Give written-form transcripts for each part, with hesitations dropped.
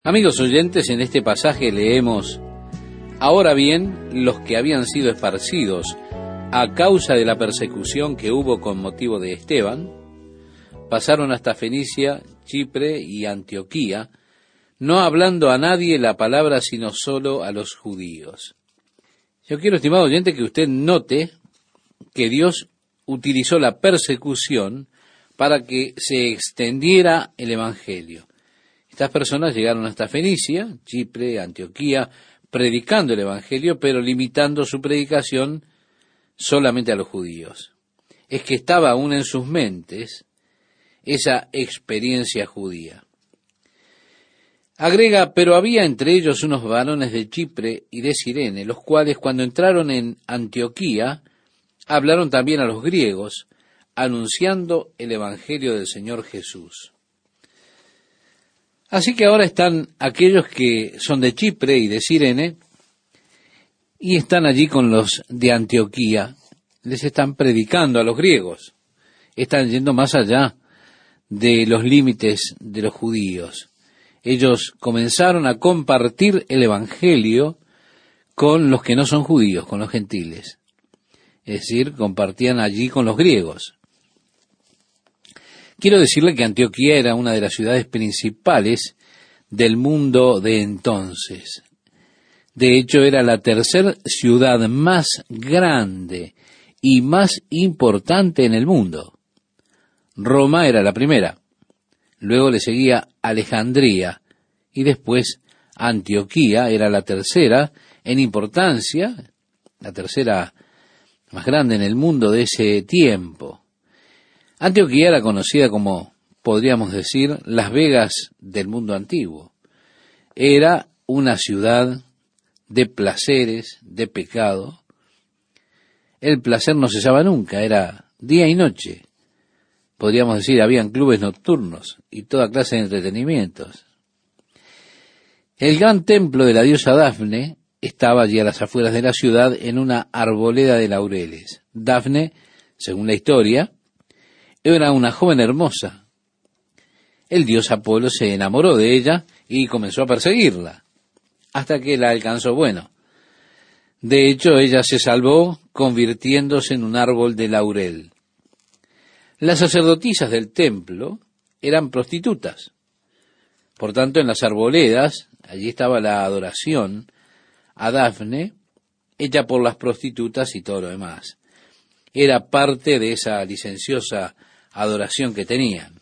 Amigos oyentes, en este pasaje leemos: Ahora bien, los que habían sido esparcidos a causa de la persecución que hubo con motivo de Esteban, pasaron hasta Fenicia, Chipre y Antioquía, no hablando a nadie la palabra sino solo a los judíos. Yo quiero, estimado oyente, que usted note que Dios utilizó la persecución para que se extendiera el Evangelio. Estas personas llegaron hasta Fenicia, Chipre, Antioquía, predicando el Evangelio, pero limitando su predicación solamente a los judíos. Es que estaba aún en sus mentes esa experiencia judía. Agrega: pero había entre ellos unos varones de Chipre y de Cirene, los cuales cuando entraron en Antioquía, hablaron también a los griegos, anunciando el Evangelio del Señor Jesús. Así que ahora están aquellos que son de Chipre y de Cirene, y están allí con los de Antioquía. Les están predicando a los griegos. Están yendo más allá de los límites de los judíos. Ellos comenzaron a compartir el Evangelio con los que no son judíos, con los gentiles. Es decir, compartían allí con los griegos. Quiero decirle que Antioquía era una de las ciudades principales del mundo de entonces. De hecho, era la tercera ciudad más grande y más importante en el mundo. Roma era la primera. Luego le seguía Alejandría y después Antioquía era la tercera en importancia, la tercera más grande en el mundo de ese tiempo. Antioquía era conocida como, podríamos decir, Las Vegas del mundo antiguo. Era una ciudad de placeres, de pecado. El placer no cesaba nunca, era día y noche. Podríamos decir, habían clubes nocturnos y toda clase de entretenimientos. El gran templo de la diosa Dafne estaba allí a las afueras de la ciudad en una arboleda de laureles. Dafne, según la historia, era una joven hermosa. El dios Apolo se enamoró de ella y comenzó a perseguirla, hasta que la alcanzó. De hecho, ella se salvó convirtiéndose en un árbol de laurel. Las sacerdotisas del templo eran prostitutas. Por tanto, en las arboledas, allí estaba la adoración a Dafne, hecha por las prostitutas y todo lo demás. Era parte de esa licenciosa adoración que tenían.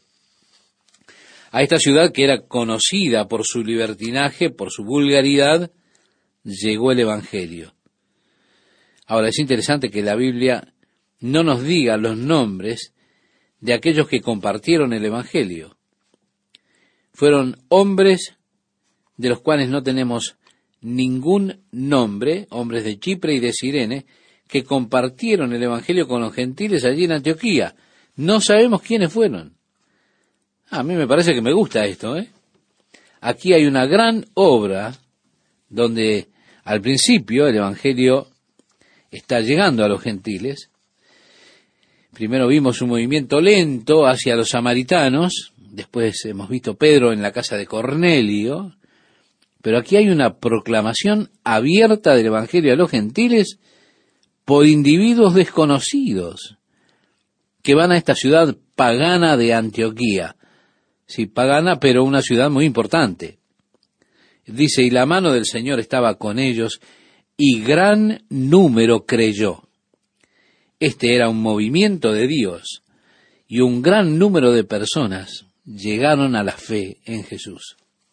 A esta ciudad, que era conocida por su libertinaje, por su vulgaridad, llegó el Evangelio. Ahora, es interesante que la Biblia no nos diga los nombres de aquellos que compartieron el Evangelio. Fueron hombres de los cuales no tenemos ningún nombre, hombres de Chipre y de Cirene, que compartieron el Evangelio con los gentiles allí en Antioquía. No sabemos quiénes fueron. A mí me parece que me gusta esto, Aquí hay una gran obra donde al principio el Evangelio está llegando a los gentiles. Primero vimos un movimiento lento hacia los samaritanos, después hemos visto Pedro en la casa de Cornelio, pero aquí hay una proclamación abierta del Evangelio a los gentiles por individuos desconocidos que van a esta ciudad pagana de Antioquía. Sí, pagana, pero una ciudad muy importante. Dice: y la mano del Señor estaba con ellos, y gran número creyó. Este era un movimiento de Dios, y un gran número de personas llegaron a la fe en Jesús.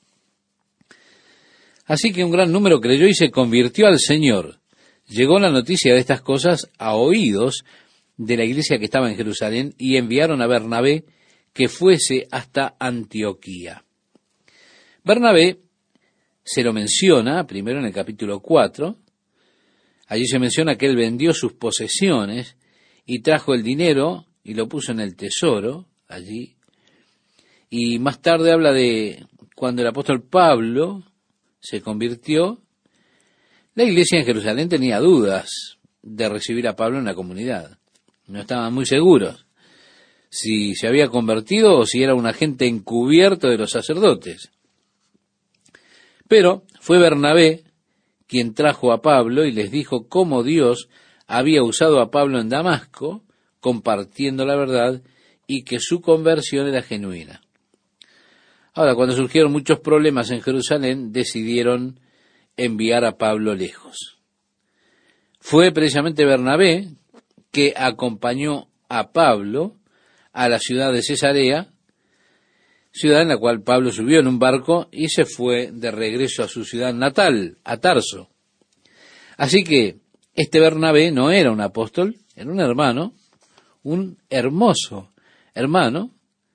Así que un gran número creyó y se convirtió al Señor. Llegó la noticia de estas cosas a oídos de la iglesia que estaba en Jerusalén, y enviaron a Bernabé que fuese hasta Antioquía. Bernabé se lo menciona primero en el capítulo 4. Allí se menciona que él vendió sus posesiones y trajo el dinero y lo puso en el tesoro allí. Y más tarde habla de cuando el apóstol Pablo se convirtió. La iglesia en Jerusalén tenía dudas de recibir a Pablo en la comunidad. No estaban muy seguros si se había convertido o si era un agente encubierto de los sacerdotes. Pero fue Bernabé quien trajo a Pablo y les dijo cómo Dios había usado a Pablo en Damasco, compartiendo la verdad, y que su conversión era genuina. Ahora, cuando surgieron muchos problemas en Jerusalén, decidieron enviar a Pablo lejos. Fue precisamente Bernabé que acompañó a Pablo a la ciudad de Cesarea, ciudad en la cual Pablo subió en un barco y se fue de regreso a su ciudad natal, a Tarso. Así que este Bernabé no era un apóstol, era un hermano, un hermoso hermano.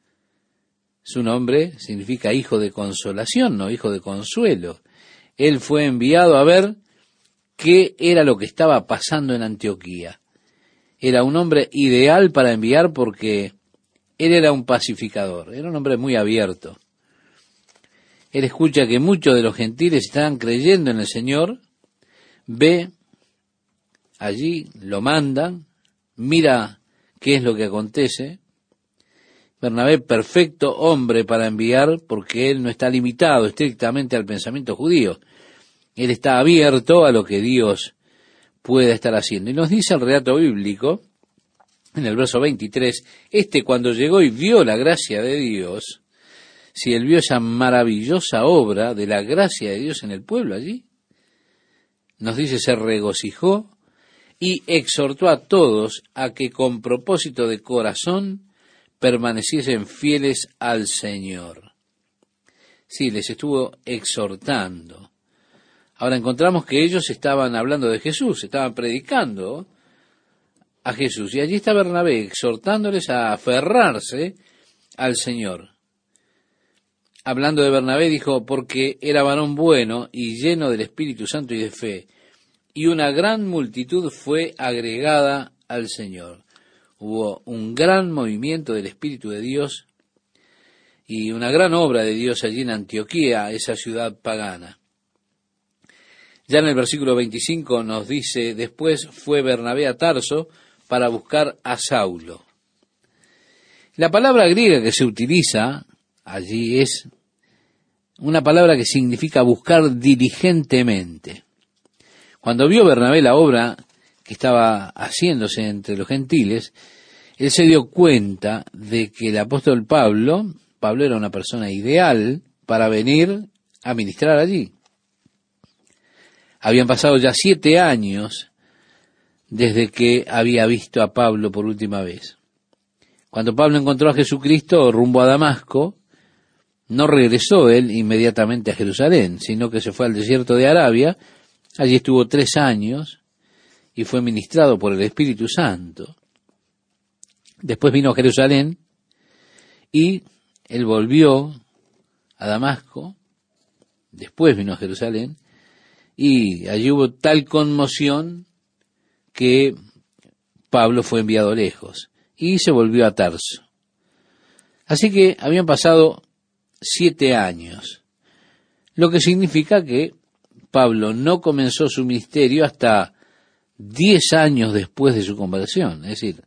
Su nombre significa hijo de consolación, no hijo de consuelo. Él fue enviado a ver qué era lo que estaba pasando en Antioquía. Era un hombre ideal para enviar porque él era un pacificador, era un hombre muy abierto. Él escucha que muchos de los gentiles estaban creyendo en el Señor, ve allí, lo mandan, mira qué es lo que acontece. Bernabé, perfecto hombre para enviar, porque él no está limitado estrictamente al pensamiento judío. Él está abierto a lo que Dios pueda estar haciendo. Y nos dice el relato bíblico, en el verso 23, cuando llegó y vio la gracia de Dios, si él vio esa maravillosa obra de la gracia de Dios en el pueblo allí, nos dice, se regocijó y exhortó a todos a que con propósito de corazón permaneciesen fieles al Señor. Sí, les estuvo exhortando. Ahora encontramos que ellos estaban hablando de Jesús, estaban predicando a Jesús. Y allí está Bernabé exhortándoles a aferrarse al Señor. Hablando de Bernabé dijo, porque era varón bueno y lleno del Espíritu Santo y de fe, y una gran multitud fue agregada al Señor. Hubo un gran movimiento del Espíritu de Dios y una gran obra de Dios allí en Antioquía, esa ciudad pagana. Ya en el versículo 25 nos dice, después fue Bernabé a Tarso para buscar a Saulo. La palabra griega que se utiliza allí es una palabra que significa buscar diligentemente. Cuando vio Bernabé la obra que estaba haciéndose entre los gentiles, él se dio cuenta de que el apóstol Pablo era una persona ideal para venir a ministrar allí. Habían pasado ya 7 años desde que había visto a Pablo por última vez. Cuando Pablo encontró a Jesucristo rumbo a Damasco, no regresó él inmediatamente a Jerusalén, sino que se fue al desierto de Arabia. Allí estuvo 3 años y fue ministrado por el Espíritu Santo. Después vino a Jerusalén y él volvió a Damasco. Después vino a Jerusalén y allí hubo tal conmoción que Pablo fue enviado lejos y se volvió a Tarso. Así que habían pasado 7 años, lo que significa que Pablo no comenzó su ministerio hasta 10 años después de su conversión, es decir,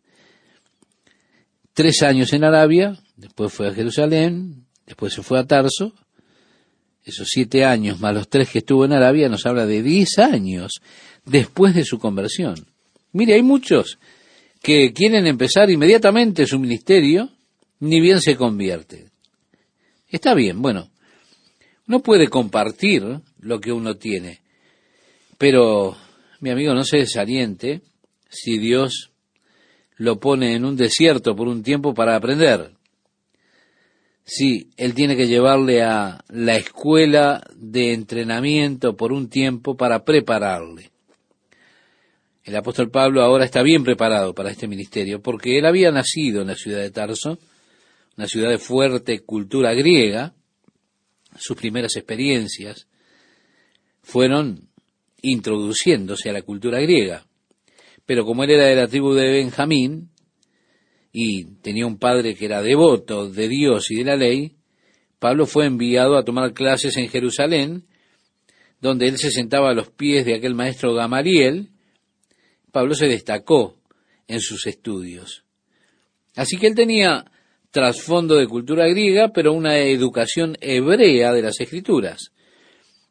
3 años en Arabia, después fue a Jerusalén, después se fue a Tarso. Esos 7 años más los 3 que estuvo en Arabia nos habla de 10 años después de su conversión. Mire, hay muchos que quieren empezar inmediatamente su ministerio, ni bien se convierte. Está bien, bueno, uno puede compartir lo que uno tiene, pero, mi amigo, no se desaliente si Dios lo pone en un desierto por un tiempo para aprender. Sí, él tiene que llevarle a la escuela de entrenamiento por un tiempo para prepararle. El apóstol Pablo ahora está bien preparado para este ministerio porque él había nacido en la ciudad de Tarso, una ciudad de fuerte cultura griega. Sus primeras experiencias fueron introduciéndose a la cultura griega. Pero como él era de la tribu de Benjamín y tenía un padre que era devoto de Dios y de la ley, Pablo fue enviado a tomar clases en Jerusalén, donde él se sentaba a los pies de aquel maestro Gamaliel. Pablo se destacó en sus estudios. Así que él tenía trasfondo de cultura griega, pero una educación hebrea de las Escrituras.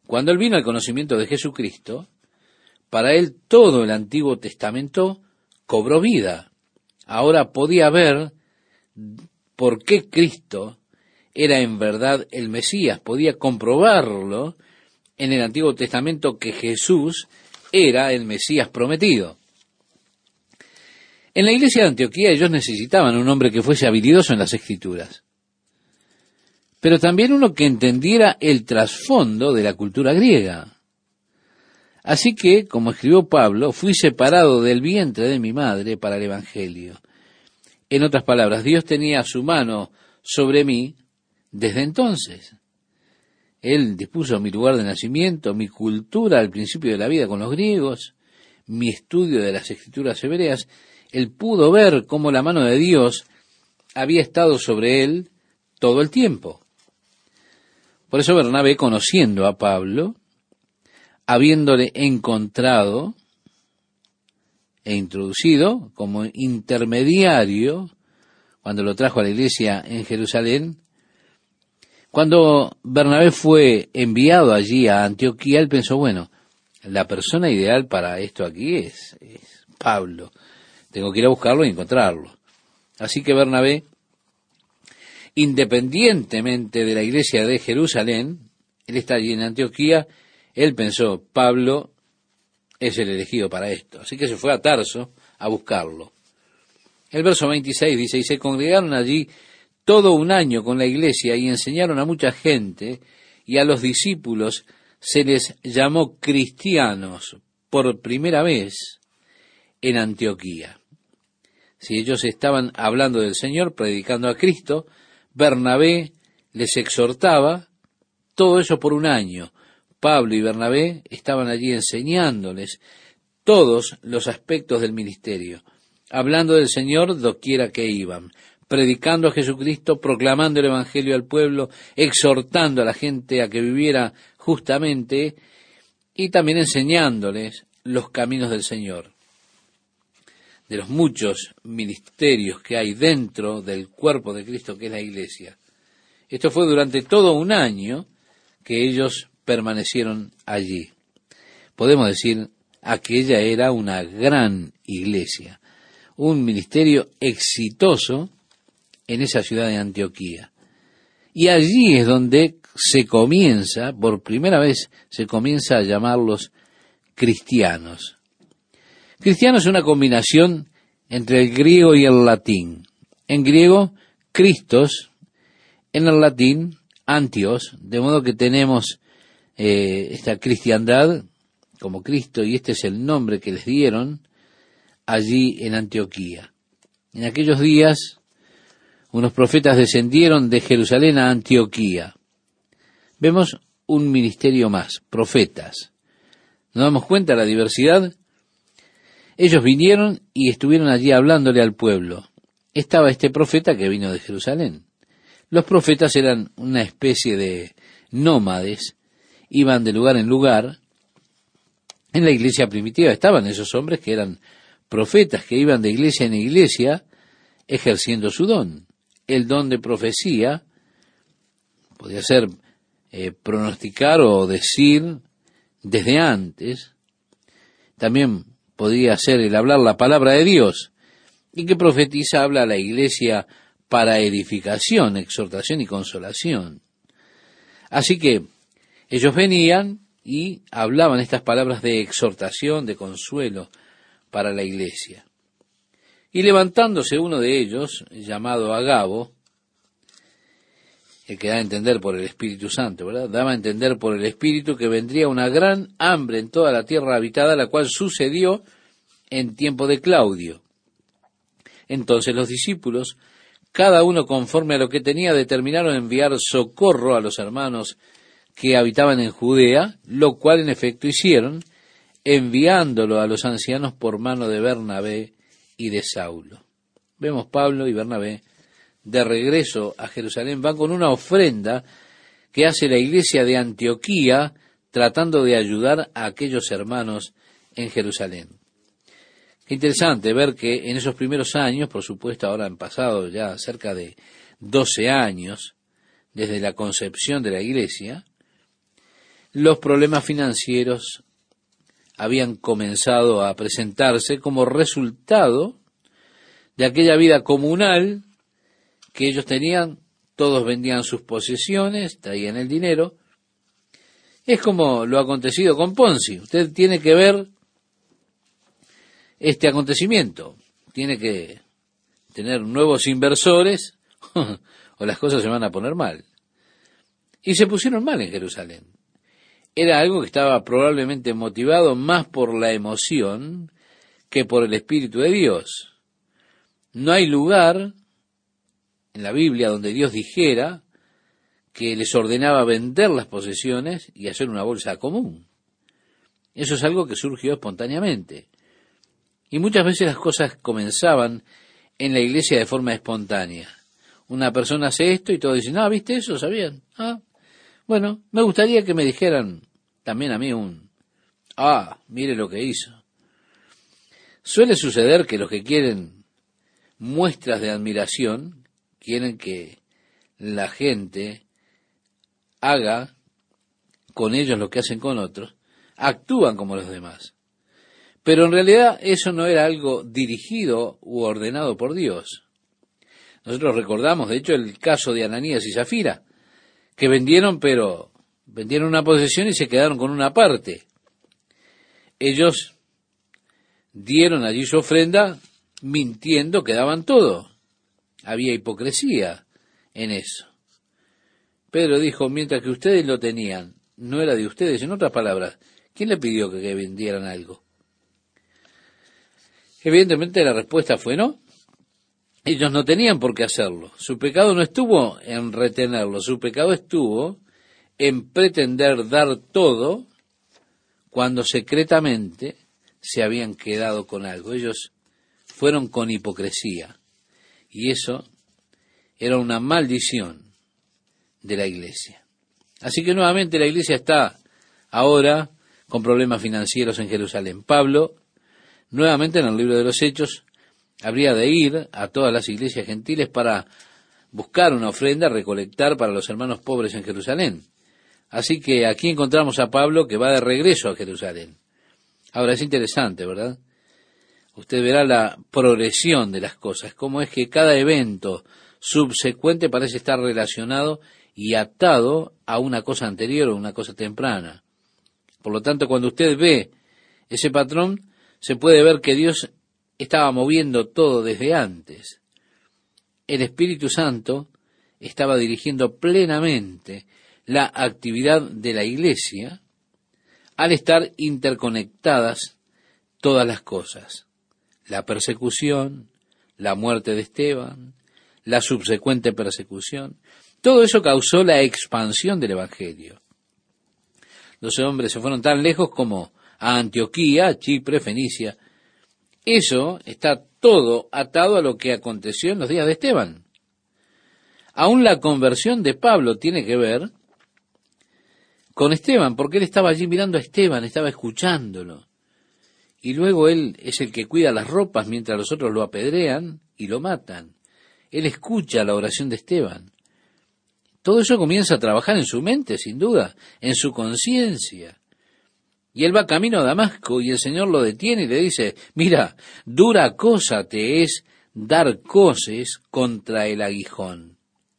Cuando él vino al conocimiento de Jesucristo, para él todo el Antiguo Testamento cobró vida. Ahora podía ver por qué Cristo era en verdad el Mesías. Podía comprobarlo en el Antiguo Testamento que Jesús era el Mesías prometido. En la iglesia de Antioquía ellos necesitaban un hombre que fuese habilidoso en las Escrituras, pero también uno que entendiera el trasfondo de la cultura griega. Así que, como escribió Pablo, fui separado del vientre de mi madre para el Evangelio. En otras palabras, Dios tenía su mano sobre mí desde entonces. Él dispuso mi lugar de nacimiento, mi cultura al principio de la vida con los griegos, mi estudio de las Escrituras hebreas. Él pudo ver cómo la mano de Dios había estado sobre él todo el tiempo. Por eso Bernabé, conociendo a Pablo, habiéndole encontrado e introducido como intermediario, cuando lo trajo a la iglesia en Jerusalén, cuando Bernabé fue enviado allí a Antioquía, él pensó, bueno, la persona ideal para esto aquí es Pablo. Tengo que ir a buscarlo y encontrarlo. Así que Bernabé, independientemente de la iglesia de Jerusalén, él está allí en Antioquía, él pensó, Pablo es el elegido para esto. Así que se fue a Tarso a buscarlo. El verso 26 dice, y se congregaron allí todo un año con la iglesia y enseñaron a mucha gente, y a los discípulos se les llamó cristianos por primera vez en Antioquía. Si ellos estaban hablando del Señor, predicando a Cristo, Bernabé les exhortaba, todo eso por un año. Pablo y Bernabé estaban allí enseñándoles todos los aspectos del ministerio, hablando del Señor doquiera que iban, predicando a Jesucristo, proclamando el Evangelio al pueblo, exhortando a la gente a que viviera justamente y también enseñándoles los caminos del Señor. De los muchos ministerios que hay dentro del cuerpo de Cristo, que es la iglesia. Esto fue durante todo un año que ellos permanecieron allí. Podemos decir, aquella era una gran iglesia, un ministerio exitoso en esa ciudad de Antioquía. Y allí es donde se comienza, por primera vez, se comienza a llamarlos cristianos. Cristiano es una combinación entre el griego y el latín. En griego, Christos, en el latín, Antios, de modo que tenemos esta cristiandad como Cristo, y este es el nombre que les dieron allí en Antioquía. En aquellos días, unos profetas descendieron de Jerusalén a Antioquía. Vemos un ministerio más, profetas. ¿Nos damos cuenta de la diversidad? Ellos vinieron y estuvieron allí hablándole al pueblo. Estaba este profeta que vino de Jerusalén. Los profetas eran una especie de nómades, iban de lugar en lugar. En la iglesia primitiva estaban esos hombres que eran profetas, que iban de iglesia en iglesia ejerciendo su don. El don de profecía podía ser pronosticar o decir desde antes. También podría ser el hablar la palabra de Dios, y que profetiza habla a la iglesia para edificación, exhortación y consolación. Así que ellos venían y hablaban estas palabras de exhortación, de consuelo para la iglesia. Y levantándose uno de ellos, llamado Agabo, el que da a entender por el Espíritu Santo, ¿verdad? Daba a entender por el Espíritu que vendría una gran hambre en toda la tierra habitada, la cual sucedió en tiempo de Claudio. Entonces los discípulos, cada uno conforme a lo que tenía, determinaron enviar socorro a los hermanos que habitaban en Judea, lo cual en efecto hicieron, enviándolo a los ancianos por mano de Bernabé y de Saulo. Vemos Pablo y Bernabé de regreso a Jerusalén, van con una ofrenda que hace la iglesia de Antioquía, tratando de ayudar a aquellos hermanos en Jerusalén. Qué interesante ver que en esos primeros años, por supuesto ahora han pasado ya cerca de 12 años desde la concepción de la iglesia, los problemas financieros habían comenzado a presentarse como resultado de aquella vida comunal que ellos tenían. Todos vendían sus posesiones, traían el dinero. Es como lo acontecido con Ponzi. Usted tiene que ver este acontecimiento. Tiene que tener nuevos inversores o las cosas se van a poner mal. Y se pusieron mal en Jerusalén. Era algo que estaba probablemente motivado más por la emoción que por el Espíritu de Dios. No hay lugar en la Biblia donde Dios dijera que les ordenaba vender las posesiones y hacer una bolsa común. Eso es algo que surgió espontáneamente. Y muchas veces las cosas comenzaban en la iglesia de forma espontánea. Una persona hace esto y todos dicen, ¿viste eso? ¿Sabían? Bueno, me gustaría que me dijeran también a mí mire lo que hizo. Suele suceder que los que quieren muestras de admiración, quieren que la gente haga con ellos lo que hacen con otros, actúan como los demás. Pero en realidad eso no era algo dirigido u ordenado por Dios. Nosotros recordamos, de hecho, el caso de Ananías y Zafira, que vendieron una posesión y se quedaron con una parte. Ellos dieron allí su ofrenda mintiendo que daban todo. Había hipocresía en eso. Pedro dijo, mientras que ustedes lo tenían, no era de ustedes. En otras palabras, ¿quién le pidió que vendieran algo? Evidentemente la respuesta fue no. Ellos no tenían por qué hacerlo. Su pecado no estuvo en retenerlo, su pecado estuvo en pretender dar todo cuando secretamente se habían quedado con algo. Ellos fueron con hipocresía y eso era una maldición de la iglesia. Así que nuevamente la iglesia está ahora con problemas financieros en Jerusalén. Pablo, nuevamente en el libro de los Hechos, habría de ir a todas las iglesias gentiles para buscar una ofrenda, recolectar para los hermanos pobres en Jerusalén. Así que aquí encontramos a Pablo que va de regreso a Jerusalén. Ahora es interesante, ¿verdad? Usted verá la progresión de las cosas, cómo es que cada evento subsecuente parece estar relacionado y atado a una cosa anterior o una cosa temprana. Por lo tanto, cuando usted ve ese patrón, se puede ver que Dios estaba moviendo todo desde antes. El Espíritu Santo estaba dirigiendo plenamente la actividad de la iglesia al estar interconectadas todas las cosas. La persecución, la muerte de Esteban, la subsecuente persecución, todo eso causó la expansión del Evangelio. Los hombres se fueron tan lejos como a Antioquía, Chipre, Fenicia. Eso está todo atado a lo que aconteció en los días de Esteban. Aún la conversión de Pablo tiene que ver con Esteban, porque él estaba allí mirando a Esteban, estaba escuchándolo. Y luego él es el que cuida las ropas mientras los otros lo apedrean y lo matan. Él escucha la oración de Esteban. Todo eso comienza a trabajar en su mente, sin duda, en su conciencia. Y él va camino a Damasco y el Señor lo detiene y le dice, mira, dura cosa te es dar coces contra el aguijón.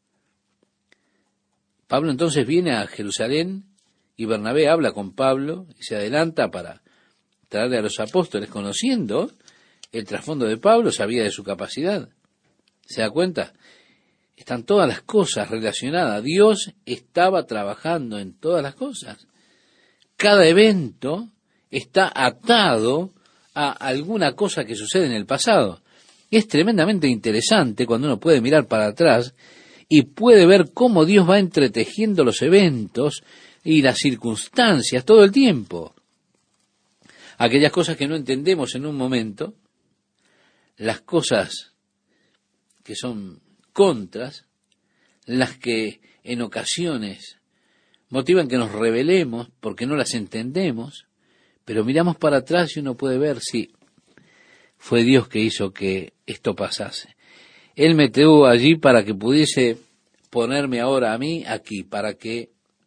Pablo entonces viene a Jerusalén y Bernabé habla con Pablo y se adelanta para traerle a los apóstoles, conociendo el trasfondo de Pablo, sabía de su capacidad. ¿Se da cuenta? Están todas las cosas relacionadas. Dios estaba trabajando en todas las cosas. Cada evento está atado a alguna cosa que sucede en el pasado. Es tremendamente interesante cuando uno puede mirar para atrás y puede ver cómo Dios va entretejiendo los eventos y las circunstancias todo el tiempo. Aquellas cosas que no entendemos en un momento, las cosas que son contras, las que en ocasiones motivan que nos rebelemos porque no las entendemos, pero miramos para atrás y uno puede ver si fue Dios que hizo que esto pasase. Él me tuvo allí para que pudiese ponerme ahora a mí aquí, para que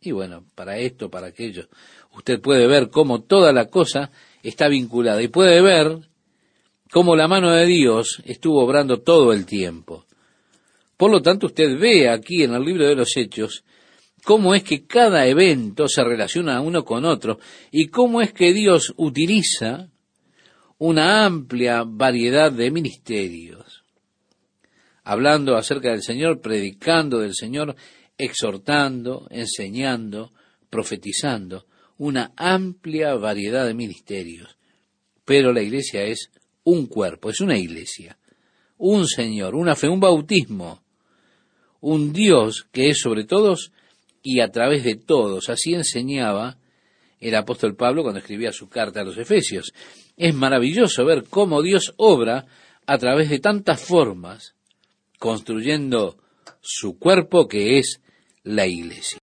Y bueno, para esto, para aquello, usted puede ver cómo toda la cosa está vinculada y puede ver cómo la mano de Dios estuvo obrando todo el tiempo. Por lo tanto, usted ve aquí en el libro de los Hechos cómo es que cada evento se relaciona uno con otro y cómo es que Dios utiliza una amplia variedad de ministerios, hablando acerca del Señor, predicando del Señor, exhortando, enseñando, profetizando, una amplia variedad de ministerios. Pero la iglesia es un cuerpo, es una iglesia, un Señor, una fe, un bautismo, un Dios que es sobre todos y a través de todos. Así enseñaba el apóstol Pablo cuando escribía su carta a los Efesios. Es maravilloso ver cómo Dios obra a través de tantas formas, construyendo su cuerpo que es la iglesia.